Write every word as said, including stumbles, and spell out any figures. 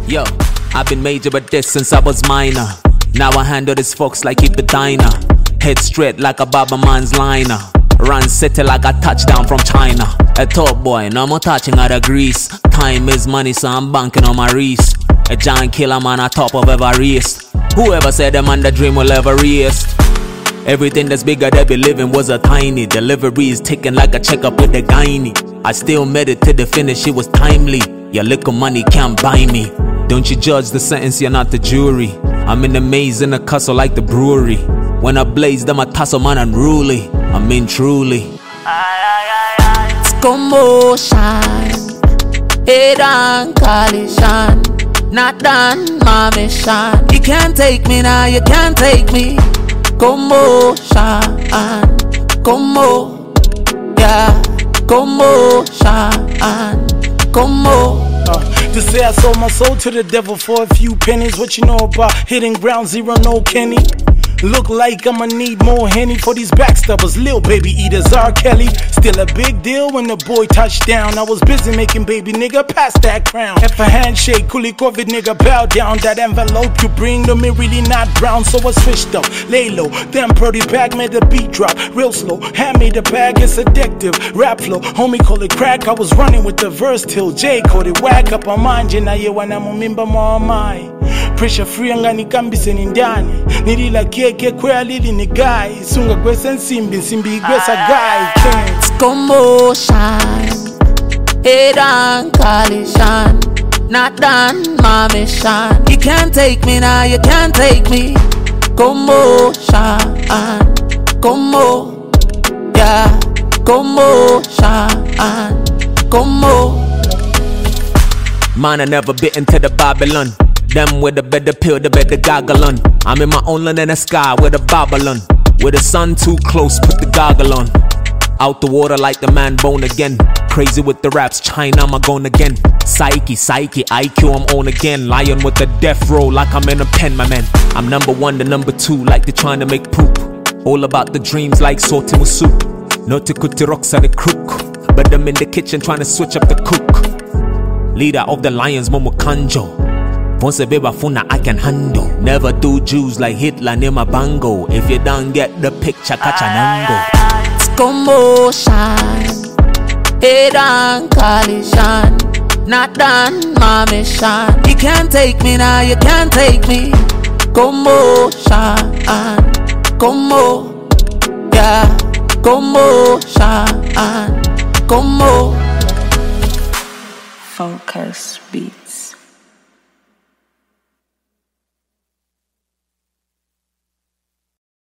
Yo, I've been major but this since I was minor. Now I handle this folks like keep it diner. Head straight like a Baba man's liner. Run city like a touchdown from China. A top boy, no more touching out of grease. Time is money, so I'm banking on my wrist. A giant killer man on top of Everest. Whoever said them man the dream will ever rest. Everything that's bigger they be living was a tiny. Delivery is ticking like a checkup with the gynae. I still made it to the finish, it was timely. Your little money can't buy me. Don't you judge the sentence, you're not the jury. I'm in the maze in the castle like the brewery. When I blaze them I tussle man unruly. I mean truly. It's commotion. Head on collision. Not done my mission. You can't take me now, you can't take me. Commotion, commo, yeah, commotion, commo. Uh, to say I sold my soul to the devil for a few pennies. What you know about hitting ground zero, no Kenny? Look like I'ma need more Henny for these backstabbers. Lil baby eaters, R. Kelly. Still a big deal when the boy touched down. I was busy making baby nigga pass that crown. If a handshake, coolie COVID nigga bow down. That envelope you bring to me really not brown. So I switched up, lay low. Then Purdy bag made the beat drop real slow. Hand me the bag, it's addictive. Rap flow, homie call it crack. I was running with the verse till J called it whack up on mine. Jena ye wana mumimba mwa mai. Pressure free angani kambise ni ndani. Nilila keke kwe alili ni guy. Sunga kwese nsimbi nsimbi kwesa guy. It's commotion. Head on collision. Not done my mission. You can't take me now, you can't take me. Commotion. Commo. Yeah. Commotion. Commo. Man, I never bit into the Babylon. Them with the better pill, the better goggle on. I'm in my own land in the sky with a Babylon. With the sun too close, put the goggle on. Out the water like the man bone again. Crazy with the raps, China, I'm a gone again. Psyche, psyche, I Q, I'm on again. Lion with the death row like I'm in a pen, my man. I'm number one, the number two, like they're trying to make poop. All about the dreams like sorting with soup. Not to cut the rocks at the crook. But them in the kitchen trying to switch up the cook. Leader of the lions, Momo Kanjo. Once a baby funa I can handle. Never do Jews like Hitler near my bango. If you don't get the picture, catch an angle. It's commotion. Head on collision. Not done my mission. You can't take me now, you can't take me. Commotion. Commo. Yeah. Commotion. Commo. Focus Beats.